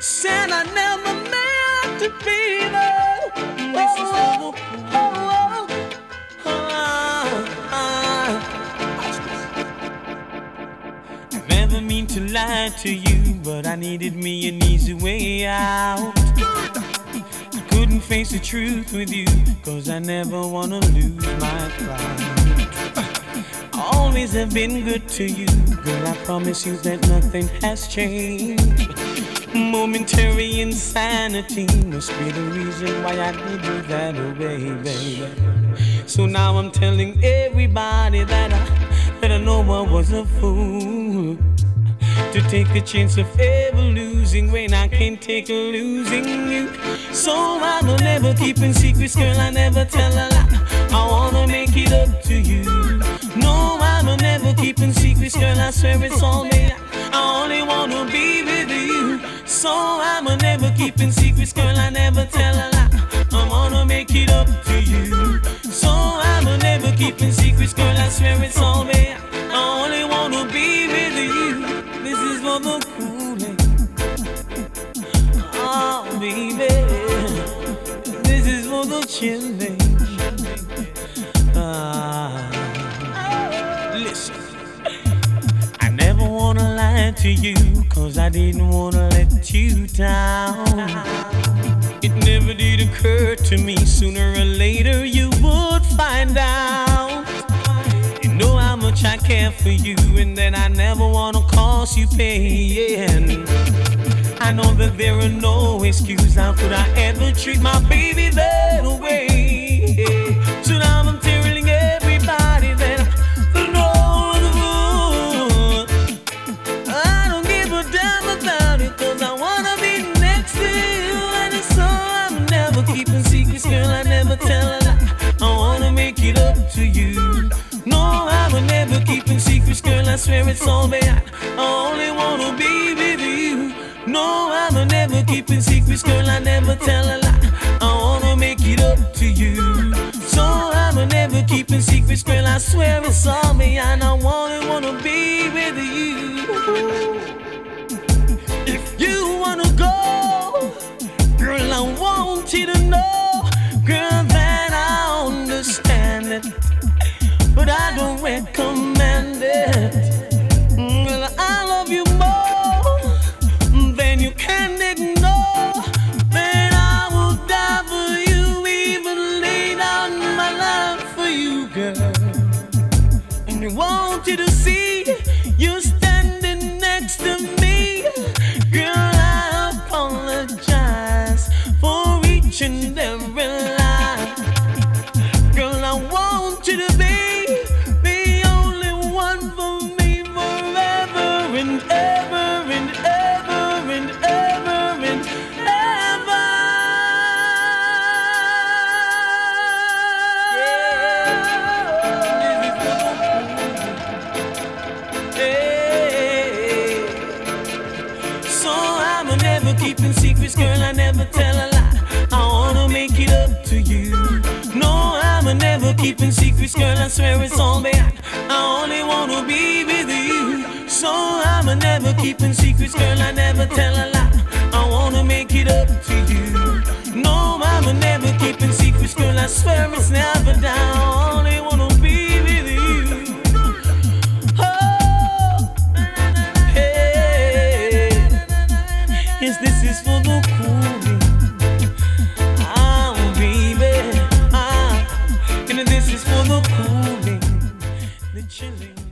Said I never meant to be there. Oh, oh, I never mean to lie to you, but I needed me an easy way out. I couldn't face the truth with you, cause I never wanna lose my pride. I always have been good to you, girl, I promise you that nothing has changed. Momentary insanity must be the reason why I did you that way, baby. So now I'm telling everybody that I know I was a fool to take a chance of ever losing when I can't take losing you. So I will never keep in secrets, girl, I never tell a lie. I wanna make it up to you. No, I will never keep in secrets, girl, I swear it's all me. I only wanna be with you. So I will never keep in secrets, girl, I never tell a lie. I wanna make it up to you. So I will never keep in secrets, girl, I swear it's all me. I only wanna be with you. This is for the cooling. Oh, baby. This is for the chilling. Listen. I never wanna lie to you, cause I didn't wanna let you down. It never did occur to me, sooner or later you would find out. You know how much I care for you, and that I never wanna cause you pain. I know that there are no excuses. How could I ever treat my baby that way? So now I'm telling everybody that I don't give a damn about it, cause I wanna be next to you. And so I'm never keeping secrets, girl, I never tell a lie. I wanna make it up to you. No, I will never keep in secrets, girl, I swear it's all bad. I only wanna be with you. No, I will never keep in secrets, girl, I never tell a lie. I wanna make it up to you. So I will never keep in secrets, girl, I swear it's all me. And I wanna be with you. If you wanna go, girl, I want you to know, girl, that I understand it, but I don't recommend it. Well, I love you more than you can ignore. Then I will die for you, even lay down my life for you, girl. And I want you to see you standing next to me. Girl, I apologize for each and every lie. Girl, I want you to be the only one for me forever and ever and ever and ever and ever. So I'm never keeping secrets, girl, I never tell a lie. I wanna make it up to you. No, I'm never keeping secrets, girl, I swear it's all bad. I only wanna be with you. So I'm never keeping secrets, girl, I never tell a lie. I wanna make it up to you. No, I'm never keeping secrets, girl, I swear it's never down. I only wanna be with you. Oh, hey, yes, this is for the cooling. Baby, and this is for the cooling, the chilling.